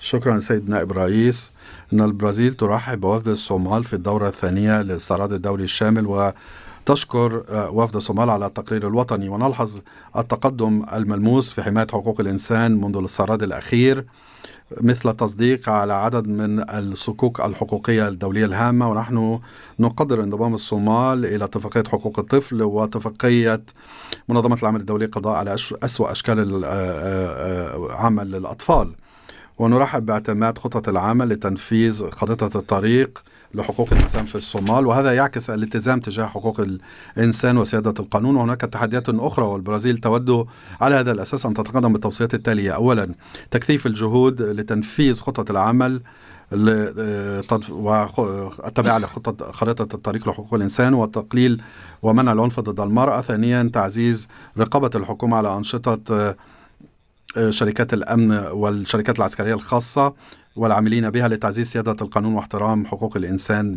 شكرا سيد نائب الرئيس. أن البرازيل ترحب بوفد الصومال في الدورة الثانية للاستعراض الدولي الشامل، وتشكر وفد الصومال على التقرير الوطني، ونلحظ التقدم الملموس في حماية حقوق الإنسان منذ الاستعراض الأخير، مثل التصديق على عدد من الصكوك الحقوقية الدولية الهامة. ونحن نقدر انضمام الصومال إلى اتفاقية حقوق الطفل واتفاقية منظمة العمل الدولي القضاء على أسوأ أشكال عمل للأطفال، ونرحب باعتماد خطة العمل لتنفيذ خطة الطريق لحقوق الإنسان في الصومال، وهذا يعكس الالتزام تجاه حقوق الإنسان وسيادة القانون. وهناك تحديات أخرى، والبرازيل تود على هذا الأساس أن تتقدم بالتوصيات التالية: أولا، تكثيف الجهود لتنفيذ خطة العمل والتابعة لخطة خريطة الطريق لحقوق الإنسان وتقليل ومنع العنف ضد المرأة. ثانيا، تعزيز رقابة الحكومة على أنشطة شركات الأمن والشركات العسكرية الخاصة والعاملين بها لتعزيز سيادة القانون واحترام حقوق الإنسان